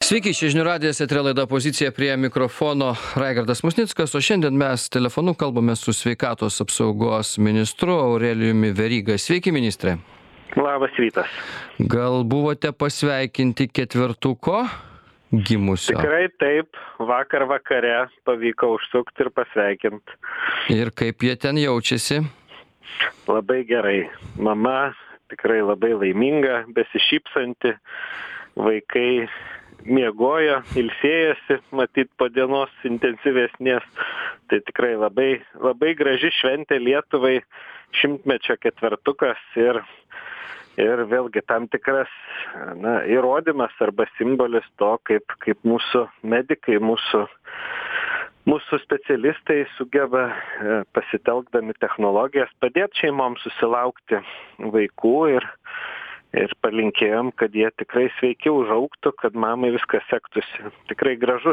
Sveiki, čia žinių radijas, eterio laida Pozicija, prie mikrofono Raigardas Musnickas, o šiandien mes telefonu kalbame su sveikatos apsaugos ministru Aurelijumi Veryga. Sveiki, ministre. Labas rytas. Gal buvote pasveikinti ketvertuko gimusio? Tikrai taip, vakar vakare pavyko užsukti ir pasveikinti. Ir kaip jie ten jaučiasi? Labai gerai. Mama tikrai labai laiminga, besišypsanti, vaikai miegojo, ilsėjosi, matyt, po dienos intensyvesnės. Tai tikrai labai graži šventė Lietuvai, šimtmečio ketvertukas ir vėlgi tam tikras įrodymas arba simbolis to, kaip mūsų medikai, mūsų specialistai sugeba pasitelkdami technologijas padėti šeimoms susilaukti vaikų ir palinkėjom, kad jie tikrai sveiki užaugtų, kad mamai viskas sektųsi. Tikrai gražus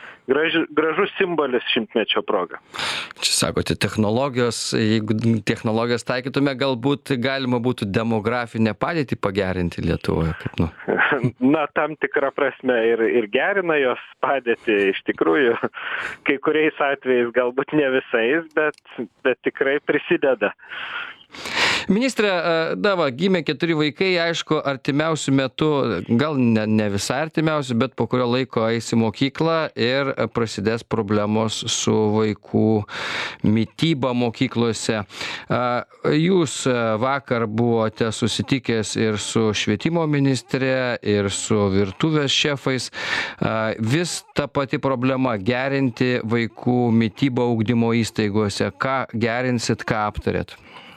simbolis šimtmečio proga. Čia sakote, technologijos, jeigu technologijas taikytume, galbūt galima būtų demografinę padėtį pagerinti Lietuvoje. Na, tam tikrą prasme ir gerina jos padėtį, iš tikrųjų, kai kuriais atvejais, galbūt ne visais, bet tikrai prisideda. Ministre, gimė 4 vaikai, aišku, artimiausių metų, gal ne visai artimiausių, bet po kurio laiko eis į mokyklą ir prasidės problemos su vaikų mityba mokyklose. Jūs vakar buvote susitikęs ir su švietimo ministre, ir su virtuvės šefais. Vis ta pati problema - gerinti vaikų mitybą ugdymo įstaigose. Ką gerinsit, ką aptarėt?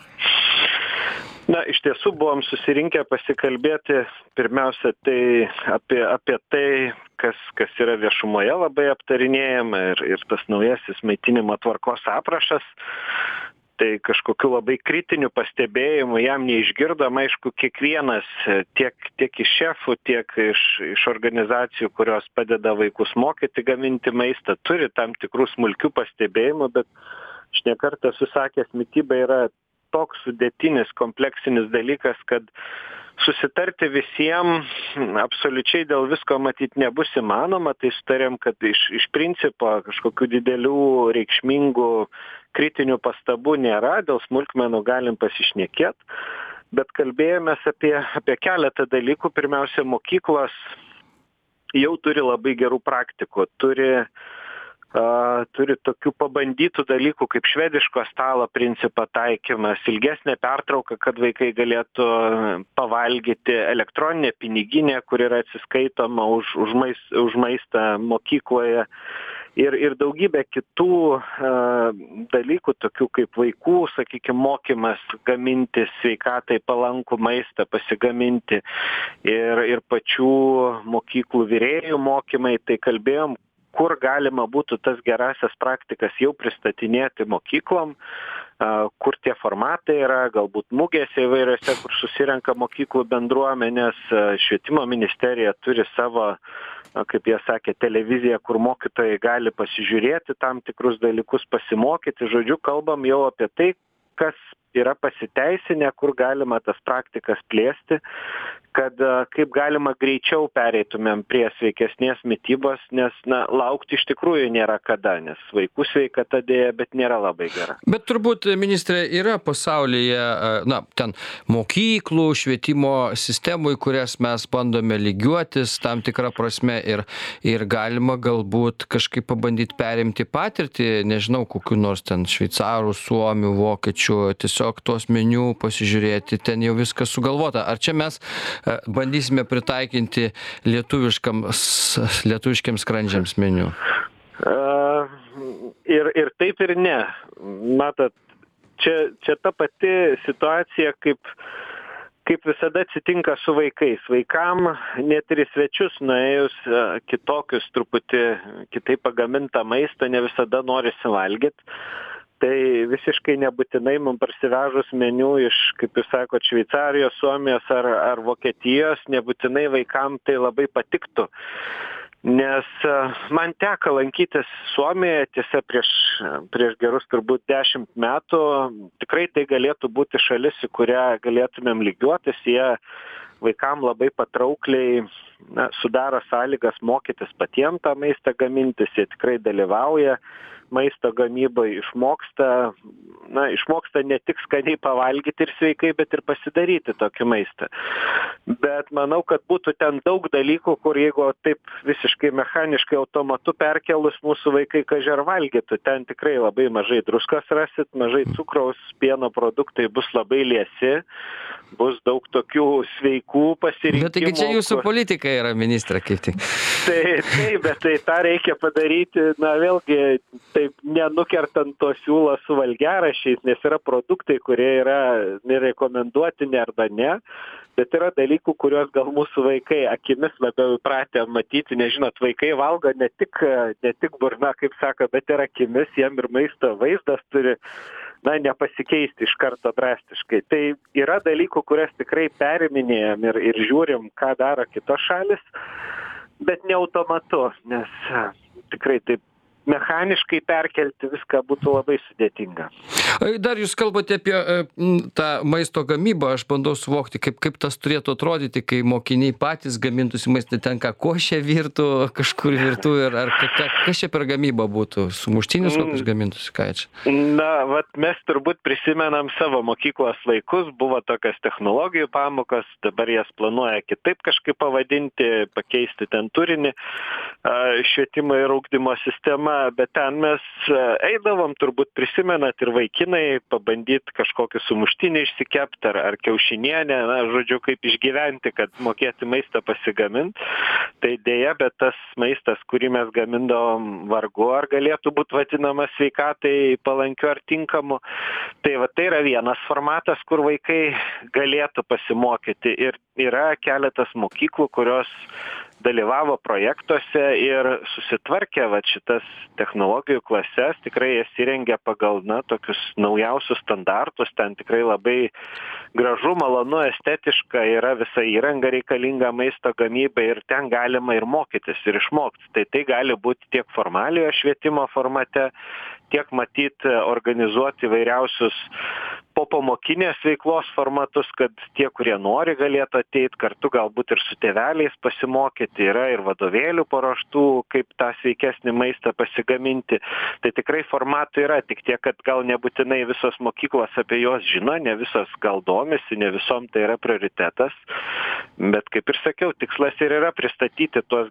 Na, iš tiesų buvom susirinkę pasikalbėti pirmiausia tai apie tai, kas yra viešumoje labai aptarinėjama ir tas naujasis maitinimo tvarkos aprašas. Tai kažkokiu labai kritiniu pastebėjimu jam neišgirdom, aišku, kiekvienas tiek iš šefų, tiek iš organizacijų, kurios padeda vaikus mokyti gaminti maistą, turi tam tikrų smulkių pastebėjimų, bet aš ne kartą esu sakęs, mityba yra toks sudėtinis, kompleksinis dalykas, kad susitarti visiems absoliučiai dėl visko matyt nebus įmanoma, tai sutarėm, kad iš principo kažkokių didelių reikšmingų kritinių pastabų nėra, dėl smulkmenų galim pasišnekėti, bet kalbėjomės apie keletą dalykų. Pirmiausia, mokyklos jau turi labai gerų praktikų, turi tokių pabandytų dalykų kaip švediško stalo principo taikymas, ilgesnė pertrauka, kad vaikai galėtų pavalgyti, elektroninė piniginė, kur yra atsiskaitoma už maistą mokykloje ir daugybė kitų dalykų, tokių kaip vaikų, sakykime, mokymas gaminti sveikatai palankų maistą, pasigaminti ir pačių mokyklų virėjų mokymai, tai kalbėjom, kur galima būtų tas gerasias praktikas jau pristatinėti mokyklom, kur tie formatai yra, galbūt mugėse įvairiose, kur susirenka mokyklų bendruomenės. Švietimo ministerija turi savo, kaip jie sakė, televiziją, kur mokytojai gali pasižiūrėti tam tikrus dalykus, pasimokyti. Žodžiu, kalbam jau apie tai, kas yra pasiteisinę, kur galima tas praktikas plėsti, kad kaip galima greičiau pereitumėm prie sveikesnės mitybos, nes laukti iš tikrųjų nėra kada, nes vaikų sveikata dėja, bet nėra labai gera. Bet turbūt, ministrė, yra pasaulyje, ten mokyklų, švietimo sistemų, į kurias mes bandome lygiuotis tam tikrą prasme ir galima galbūt kažkaip pabandyti perimti patirtį, nežinau, kokių nors ten šveicarų, suomių, vokiečių, tiesiog tuos meniu pasižiūrėti, ten jau viskas sugalvota. Ar čia mes bandysime pritaikinti lietuviškiams skrandžiams meniu? Ir taip ir ne. Matot, čia ta pati situacija, kaip visada atsitinka su vaikais. Vaikam net ir į svečius nuėjus kitokius truputį kitaip pagamintą maistą ne visada norisi valgyti. Tai visiškai nebūtinai mums parsivežus meniu iš, kaip jūs sakot, Šveicarijos, Suomijos ar Vokietijos, nebūtinai vaikam tai labai patiktų. Nes man teko lankytis Suomijoje, tiesa, prieš gerus turbūt 10 metų. Tikrai tai galėtų būti šalis, į kurią galėtumėm lygiuotis. Jie vaikam labai patraukliai sudaro sąlygas mokytis patiem tą maistą gamintis, jie tikrai dalyvauja maisto gamybai, išmoksta ne tik skaniai pavalgyti ir sveikai, bet ir pasidaryti tokį maistą. Bet manau, kad būtų ten daug dalykų, kur jeigu taip visiškai mechaniškai automatu perkelus mūsų vaikai kažer valgytų, ten tikrai labai mažai druskos rasit, mažai cukraus, pieno produktai bus labai liesi, bus daug tokių sveikų pasirinkimų. Bet taigi čia jūsų politika yra, ministrė, kaip tik. Taip, bet tai tą reikia padaryti, vėlgi, taip nenukertant to siūlo su valgiaraščiais, nes yra produktai, kurie yra nerekomenduotini arba ne, bet yra dalykų, kuriuos gal mūsų vaikai akimis labiau įpratę matyti, nežinot, vaikai valgo ne tik burna, kaip sako, bet ir akimis, jiem ir maisto vaizdas turi nepasikeisti iš karto drastiškai. Tai yra dalykų, kurias tikrai periminėjam ir žiūrim, ką daro kitos šalis, bet ne automatu, nes tikrai taip mechaniškai perkelti viską būtų labai sudėtinga. Dar jūs kalbate apie tą maisto gamybą, aš bandau suvokti, kaip tas turėtų atrodyti, kai mokiniai patys gamintųsi maistą, ten ką košę virtų, kažkur virtų, ar kas čia per gamybą būtų, sumuštinius kokius gamintųsi, ką čia? Mes turbūt prisimenam savo mokyklos laikus, buvo tokios technologijų pamokos, dabar jas planuoja kitaip kažkaip pavadinti, pakeisti ten turinį, švietimo ir ugdymo sistemą, bet ten mes eidavom, turbūt prisimenat ir vaikinai, pabandyti kažkokį sumuštinį išsikept ar kiaušinienę, žodžiu, kaip išgyventi, kad mokėti maistą pasigamint. Tai dėja, bet tas maistas, kurį mes gamindavom vargu, ar galėtų būti vadinamas sveikatai palankiu ar tinkamu. Tai yra vienas formatas, kur vaikai galėtų pasimokyti. Ir yra keletas mokyklų, kurios dalyvavo projektuose ir susitvarkė šitas technologijų klases, tikrai jas įrengė pagal tokius naujausius standartus, ten tikrai labai gražu, malonu, estetiška yra visa įranga reikalinga maisto gamybai ir ten galima ir mokytis ir išmokti. Tai gali būti tiek formaliojo švietimo formate, tiek matyti organizuoti įvairiausius popamokinės veiklos formatus, kad tie, kurie nori, galėtų ateiti kartu, galbūt ir su tėveliais pasimokyti, yra ir vadovėlių paruoštų, kaip tą sveikesnį maistą pasigaminti. Tai tikrai formatų yra, tik tiek, kad gal nebūtinai visos mokyklos apie juos žino, ne visos gal domisi, ne visom tai yra prioritetas. Bet kaip ir sakiau, tikslas ir yra pristatyti tuos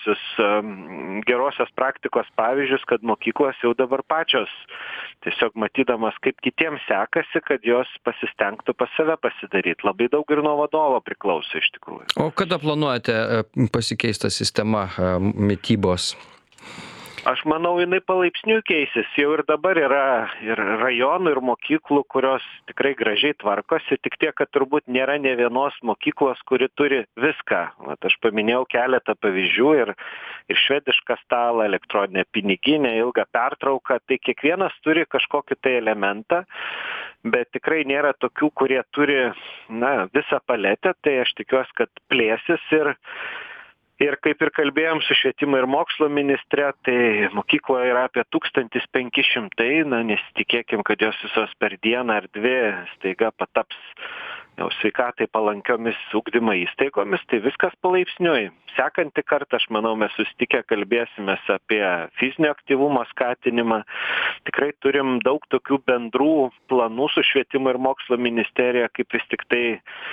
gerosios praktikos pavyzdžius, kad mokyklos jau dabar pačios tiesiog matydamas, kaip kitiems sekasi, kad jos pasistengtų pas save pasidaryti. Labai daug ir nuo vadovo priklauso iš tikrųjų. O kada planuojate pasikeista sistema mitybos? Aš manau, jinai palaipsniui keisis. Jau ir dabar yra ir rajonų, ir mokyklų, kurios tikrai gražiai tvarkosi, tik tiek, kad turbūt nėra ne vienos mokyklos, kuri turi viską. Aš paminėjau keletą pavyzdžių ir švedišką stalą, elektroninę piniginę, ilgą pertrauką. Tai kiekvienas turi kažkokį tai elementą, bet tikrai nėra tokių, kurie turi visą paletę. Tai aš tikiuosi, kad plėsis ir kaip ir kalbėjom su švietimo ir mokslo ministre, tai mokykloje yra apie 1500, nesitikėkim, kad jos visos per dieną ar dvi staiga pataps jau sveikatai palankiomis ugdymo įstaigomis, tai viskas palaipsniui. Sekantį kartą, aš manau, mes susitikę kalbėsimės apie fizinio aktyvumo skatinimą. Tikrai turim daug tokių bendrų planų su švietimo ir mokslo ministerija, kaip vis tik tai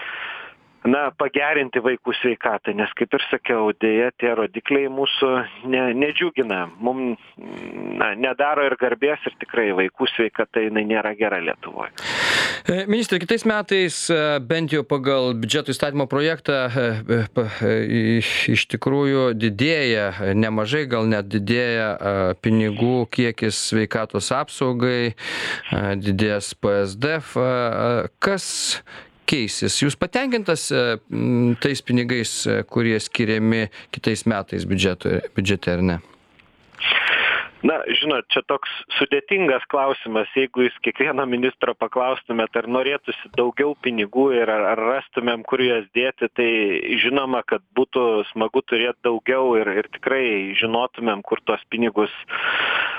pagerinti vaikų sveikatą, nes kaip ir sakiau, dėja tie rodikliai mūsų nedžiugina. Mums nedaro ir garbės ir tikrai vaikų sveikata jinai nėra gera Lietuvoje. Ministre, kitais metais, bent jau pagal biudžeto įstatymo projektą, iš tikrųjų didėja, nemažai gal net didėja pinigų kiekis sveikatos apsaugai, didės PSDF. Kas keisis? Jūs patenkintas tais pinigais, kurie skiriami kitais metais biudžete, ar ne? Žinot, čia toks sudėtingas klausimas, jeigu jūs kiekvieno ministro paklaustumėt, ar norėtųsi daugiau pinigų ir ar rastumėm, kur juos dėti, tai žinoma, kad būtų smagu turėti daugiau ir tikrai žinotumėm, kur tuos pinigus sistema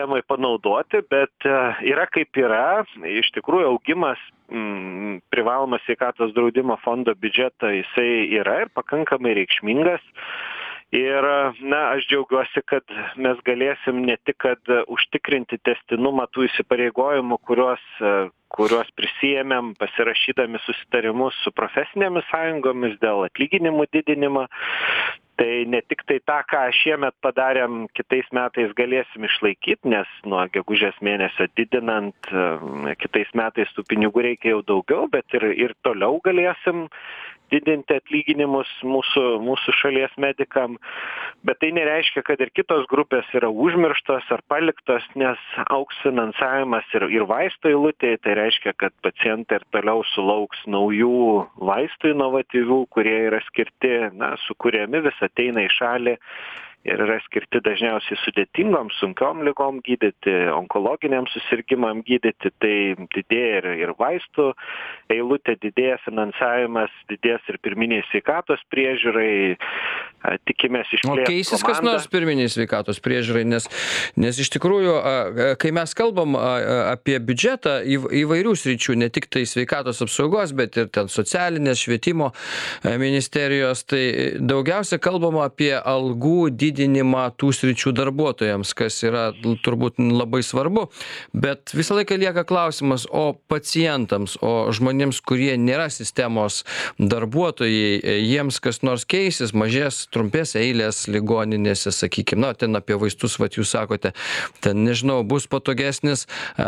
sistemai panaudoti, bet yra kaip yra. Iš tikrųjų augimas privalomas sveikatos draudimo fondo biudžeto jisai yra ir pakankamai reikšmingas. Ir, aš džiaugiuosi, kad mes galėsim ne tik, kad užtikrinti tęstinumą tų įsipareigojimų, kuriuos prisijėmėm pasirašydami susitarimus su profesinėmis sąjungomis dėl atlyginimų didinimo. Tai ne tik tai tą, ką šiemet padarėm, kitais metais galėsim išlaikyti, nes nuo gegužės mėnesio didinant, kitais metais tų pinigų reikia jau daugiau, bet ir toliau galėsim didinti atlyginimus mūsų šalies medikam, bet tai nereiškia, kad ir kitos grupės yra užmirštos ar paliktos, nes augs finansavimas ir vaistų eilutėje, tai reiškia, kad pacientai ir toliau sulauks naujų vaistų inovatyvių, kurie yra skirti, sukuriami vis ateina į šalį ir yra skirti dažniausiai sudėtingom, sunkiom ligom gydyti, onkologiniam susirgymam gydyti, tai didėja ir vaistų eilutė, didėja finansavimas, didės ir pirminiai sveikatos priežiūrai, tikimės išplėsti. O keisis kas nors pirminiai sveikatos priežiūrai, nes iš tikrųjų, kai mes kalbam apie biudžetą įvairių sričių, ne tik tai sveikatos apsaugos, bet ir ten socialinės, švietimo ministerijos, tai daugiausia kalbama apie algų didinimą tų sričių darbuotojams, kas yra turbūt labai svarbu, bet visą laiką lieka klausimas, o pacientams, o žmonėms, kurie nėra sistemos darbuotojai, jiems kas nors keisis, mažės, trumpės eilės ligoninėse, sakykime, ten apie vaistus, jūs sakote, ten, nežinau, bus patogesnis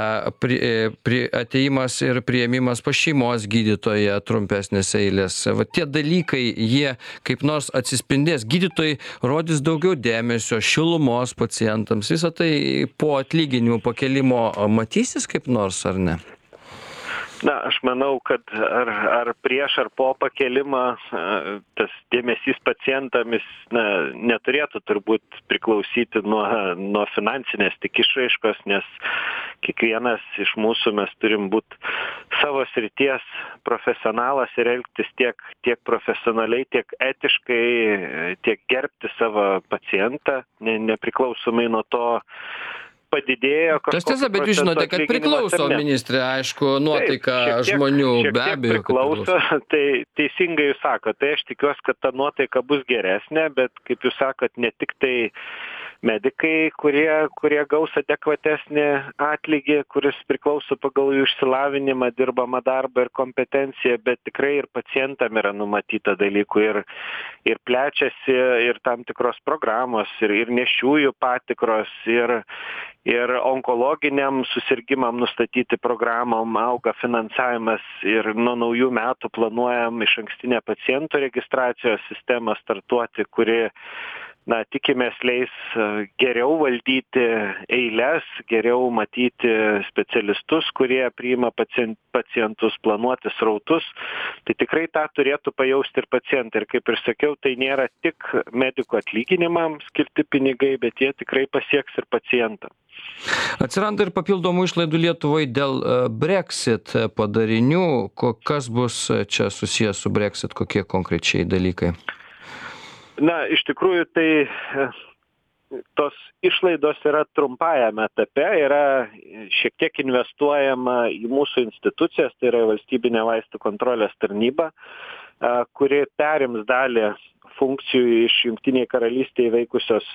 atėjimas ir priėmimas pas šeimos gydytoją, trumpesnės eilės. Tie dalykai, jie kaip nors atsispindės, gydytojai rodys daugiau dėmesio, šilumos pacientams, visą tai po atlyginimų pakėlimo matysis kaip nors, ar ne? Aš manau, kad ar prieš ar po pakėlimą tas dėmesys pacientams neturėtų turbūt priklausyti nuo finansinės tik išraiškos, nes kiekvienas iš mūsų mes turim būti savo srities profesionalas ir elgtis tiek profesionaliai, tiek etiškai, tiek gerbti savo pacientą, nepriklausomai nuo to, padidėjo kažkokiu tas tiesa, bet jūs žinote, kad priklauso, ministrė, aišku, nuotaika žmonių, be abejo. Priklauso, tai teisingai jūs sakote, tai aš tikiuosi, kad ta nuotaika bus geresnė, bet kaip jūs sakot, ne tik tai medikai, kurie gaus adekvatesnį atlygį, kuris priklauso pagal jų išsilavinimą, dirbamą darbą ir kompetenciją, bet tikrai ir pacientam yra numatyta dalykų ir plečiasi ir tam tikros programos, ir nėščiųjų patikros, ir onkologiniam susirgymam nustatyti programom auga finansavimas ir nuo naujų metų planuojam išankstinę pacientų registracijos sistemą startuoti, kuri tikimės leis geriau valdyti eiles, geriau matyti specialistus, kurie priima pacientus, planuoti srautus. Tai tikrai tą turėtų pajausti ir pacientai. Ir kaip ir sakiau, tai nėra tik medikų atlyginimams skirti pinigai, bet jie tikrai pasieks ir pacientą. Atsiranda ir papildomų išlaidų Lietuvoje dėl Brexit padarinių. Kas bus čia susijęs su Brexit, kokie konkrečiai dalykai? Iš tikrųjų, tai tos išlaidos yra trumpajame etape, yra šiek tiek investuojama į mūsų institucijas, tai yra valstybinė vaistų kontrolės tarnyba, kuri perims dalį funkcijų iš Jungtinėje karalystėje veikusios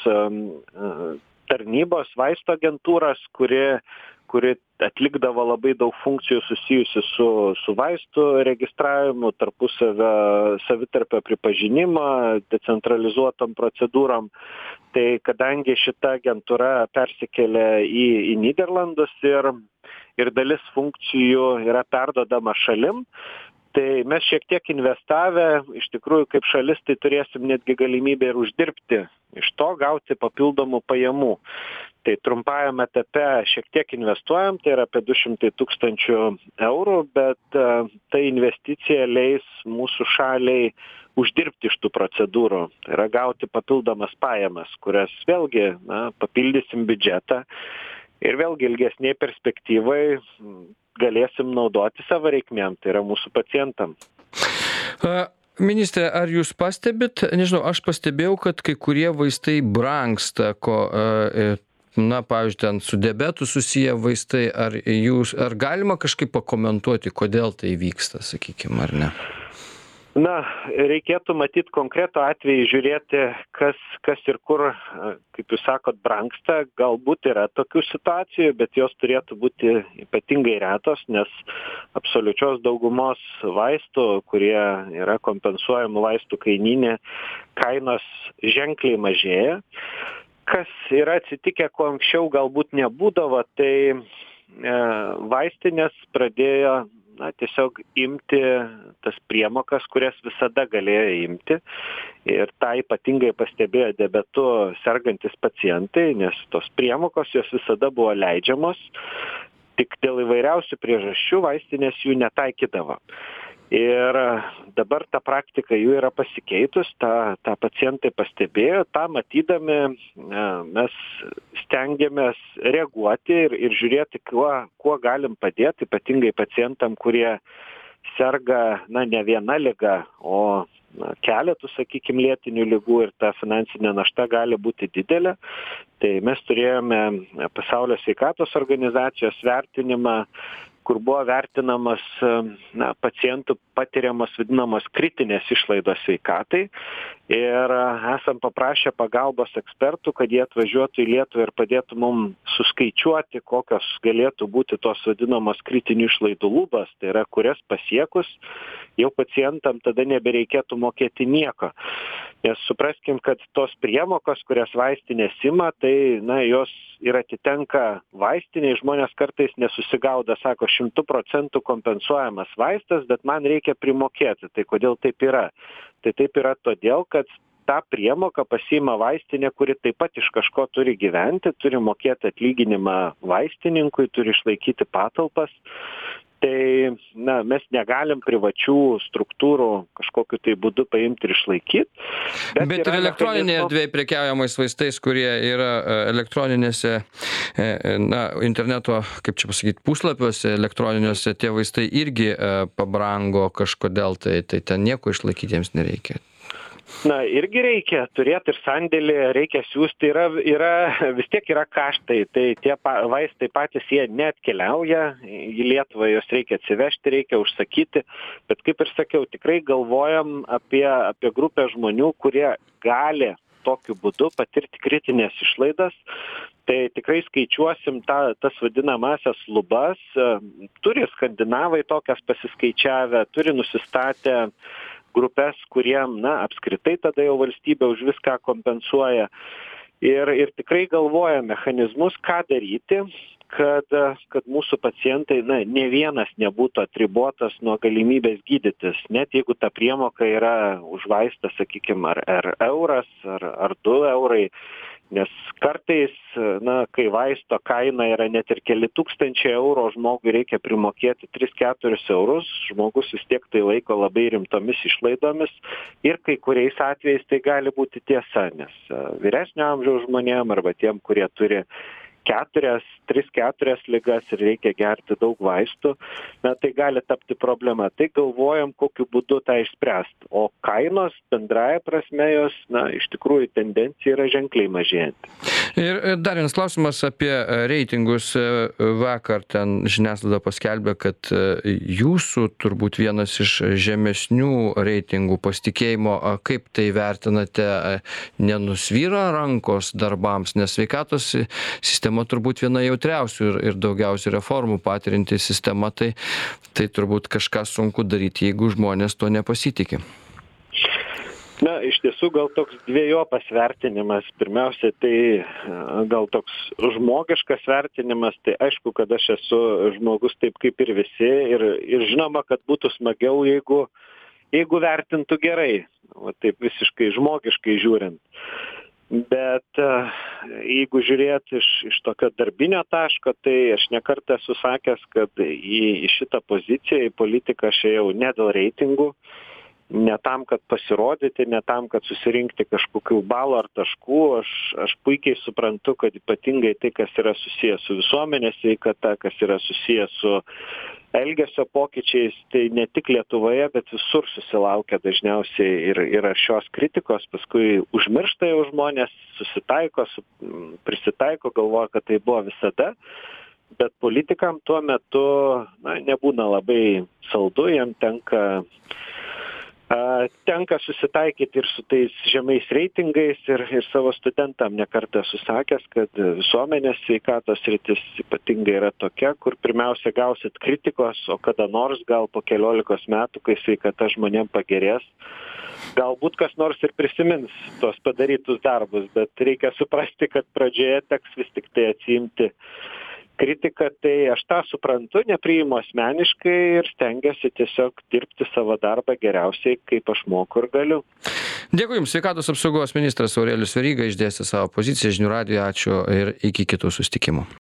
tarnybos, vaisto agentūros, kuri atlikdavo labai daug funkcijų susijusių su vaistų registravimu, tarpusavio savitarpio pripažinimo, decentralizuotom procedūrom. Tai kadangi šita agentūra persikėlė į Nyderlandus ir dalis funkcijų yra perduodama šalim, tai mes šiek tiek investavę, iš tikrųjų kaip šalis, tai turėsim netgi galimybę ir uždirbti, iš to gauti papildomų pajamų. Tai trumpajame etape šiek tiek investuojam, tai yra apie 200 000 eurų, bet ta investicija leis mūsų šaliai uždirbti iš tų procedūrų, tai yra gauti papildomas pajamas, kurias vėlgi papildysim biudžetą ir vėlgi ilgesnėje perspektyvai galėsim naudoti savo reikmėm, tai yra mūsų pacientam. Ministre, ar jūs pastebit, nežinau, aš pastebėjau, kad kai kurie vaistai brangsta, na, pavyzdžiui, ten su diabetu susiję vaistai, ar galima kažkaip pakomentuoti, kodėl tai vyksta, sakykime, ar ne? Na, reikėtų matyt konkretų atvejį žiūrėti, kas ir kur, kaip jūs sakot, brangsta. Galbūt yra tokių situacijų, bet jos turėtų būti ypatingai retos, nes absoliučios daugumos vaistų, kurie yra kompensuojamų vaistų kainyne, kainos ženkliai mažėja. Kas yra atsitikę, ko anksčiau galbūt nebūdavo, tai vaistinės pradėjo tiesiog imti tas priemokas, kurias visada galėjo imti. Ir tą ypatingai pastebėjo diabetu sergantis pacientai, nes tos priemokos jos visada buvo leidžiamos, tik dėl įvairiausių priežasčių vaistinės jų netaikydavo. Ir dabar ta praktika jų yra pasikeitus, tą pacientai pastebėjo, tą matydami mes stengiamės reaguoti ir žiūrėti, kuo galim padėti, ypatingai pacientam, kurie serga, ne viena liga, o keletų, sakykime, lėtinių ligų ir ta finansinė našta gali būti didelė. Tai mes turėjome Pasaulio sveikatos organizacijos vertinimą, kur buvo vertinamas pacientų patiriamas vadinamos kritinės išlaidos sveikatai. Ir esam paprašę pagalbos ekspertų, kad jie atvažiuotų į Lietuvą ir padėtų mums suskaičiuoti, kokios galėtų būti tos vadinamos kritinių išlaidų lubos, tai yra, kurias pasiekus jau pacientam tada nebereikėtų mokėti nieko. Nes supraskim, kad tos priemokos, kurias vaistinės ima, tai jos ir atitenka vaistiniai, žmonės kartais nesusigauda, sako, 100% kompensuojamas vaistas, bet man reikia primokėti. Tai kodėl taip yra? Tai taip yra todėl, kad tą priemoką pasiima vaistinė, kuri taip pat iš kažko turi gyventi, turi mokėti atlyginimą vaistininkui, turi išlaikyti patalpas. Tai mes negalim privačių struktūrų kažkokiu tai būdu paimti ir išlaikyti. Bet ir elektroninėje erdvėje prekiaujamais vaistais, kurie yra elektroninėse, interneto, kaip čia pasakyti, puslapiuose elektroniniuose, tie vaistai irgi pabrango kažkodėl, tai ten nieko išlaikyti jiems nereikia. Irgi reikia turėti ir sandėlį, reikia siųsti, vis tiek yra kaštai, tai tie vaistai patys jie neatkeliauja į Lietuvą, juos reikia atsivežti, reikia užsakyti, bet kaip ir sakiau, tikrai galvojam apie grupę žmonių, kurie gali tokiu būdu patirti kritinės išlaidas. Tai tikrai skaičiuosim tas vadinamasias lubas, turi skandinavai tokias pasiskaičiavę, turi nusistatę grupės, kuriem, apskritai tada jau valstybė už viską kompensuoja. Ir tikrai galvoja mechanizmus, ką daryti, kad mūsų pacientai, ne vienas nebūtų atribotas nuo galimybės gydytis. Net jeigu ta priemoka yra už vaistą, sakykime, ar euras, ar 2 eurai. Nes kartais, kai vaisto kaina yra net ir keli tūkstančiai eurų, žmogui reikia primokėti 3-4 eurus, žmogus vis tiek tai laiko labai rimtomis išlaidomis ir kai kuriais atvejais tai gali būti tiesa, nes vyresnio amžiaus žmonėm arba tiem, kurie turi 3-4 ligas ir reikia gerti daug vaistų, tai gali tapti problema. Tai galvojam, kokiu būdu tą išspręsti. O kainos bendraja prasme jos, iš tikrųjų tendencija yra ženkliai mažėjanti. Ir dar vienas klausimas apie reitingus. Vakar ten žiniasklaida paskelbė, kad jūsų turbūt vienas iš žemesnių reitingų pasitikėjimo, kaip tai vertinate, nenusvyra rankos darbams, nes sveikatos sistema turbūt viena jautriausių ir daugiausiai reformų patirinti sistema, tai turbūt kažką sunku daryti, jeigu žmonės to nepasitikė. Iš tiesų gal toks dviejopas vertinimas. Pirmiausia, tai gal toks žmogiškas vertinimas, tai aišku, kad aš esu žmogus taip kaip ir visi ir žinoma, kad būtų smagiau, jeigu vertintų gerai, taip visiškai žmogiškai žiūrint. Bet jeigu žiūrėt iš tokio darbinio taško, tai aš nekartą esu sakęs, kad į šitą poziciją, į politiką aš ėjau ne dėl reitingų, ne tam, kad pasirodyti, ne tam, kad susirinkti kažkokių balų ar taškų. Aš puikiai suprantu, kad ypatingai tai, kas yra susijęs su visuomenės sveikata, kas yra susijęs su elgesio pokyčiais, tai ne tik Lietuvoje, bet visur susilaukia dažniausiai ir šios kritikos, paskui užmiršta jau žmonės, susitaiko, prisitaiko, galvoja, kad tai buvo visada, bet politikam tuo metu nebūna labai saldu, jam tenka susitaikyti ir su tais žemais reitingais ir savo studentam nekartą susakęs, kad visuomenės sveikatos sritis ypatingai yra tokia, kur pirmiausia gausit kritikos, o kada nors gal po 14 metų, kai sveikata žmonėm pagerės, galbūt kas nors ir prisimins tos padarytus darbus, bet reikia suprasti, kad pradžioje teks vis tik tai atsiimti kritiką, tai aš tą suprantu, nepriimu asmeniškai ir stengiuosi tiesiog dirbti savo darbą geriausiai, kaip aš moku ir galiu. Dėkui Jums, sveikatos apsaugos ministras Aurelijus Veryga išdėstė savo poziciją žinių radijoje, ačiū ir iki kitų susitikimų.